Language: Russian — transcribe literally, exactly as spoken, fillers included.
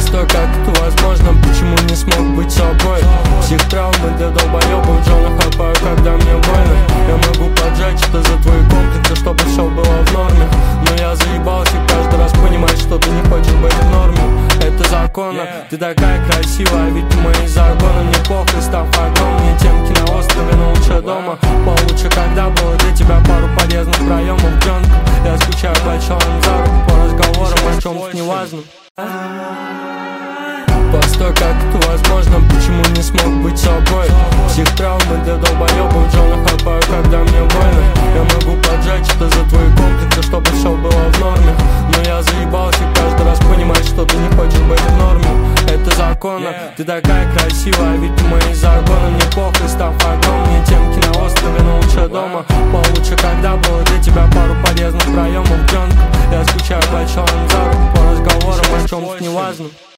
Постой, как это возможно, почему не смог быть собой? Псих-травмы для долбоёбов, Джона хапаю, когда мне больно. Я могу поджечь это за твои комплексы, чтобы все было в норме. Но я заебался каждый раз понимать, что ты не хочешь быть в норме. Это законно, yeah. Ты такая красивая, ведь ты мои загоны. Мне похуй, став огромнее темки на острове, но лучше дома. Получше, когда было для тебя пару подъездных проемов, Джонка. Я скучаю по челам за руку, по разговорам о чем-то неважном. Постой, как это возможно, почему не смог быть собой? Псих-травмы для долбоёбов, Джона хапаю, когда мне больно. Я могу поджечь это за твои комплексы, чтобы все было в норме. Но я заебался каждый раз понимать, что ты не хочешь быть в норме. Это законно, ты такая красивая, ведь ты мои загоны. Мне похуй, став огромнее темки на острове, но лучше дома. Получше, когда было для тебя пару подъездных проемов, Джонка. Я скучаю по челам за руку, по разговорам о чем-то неважном.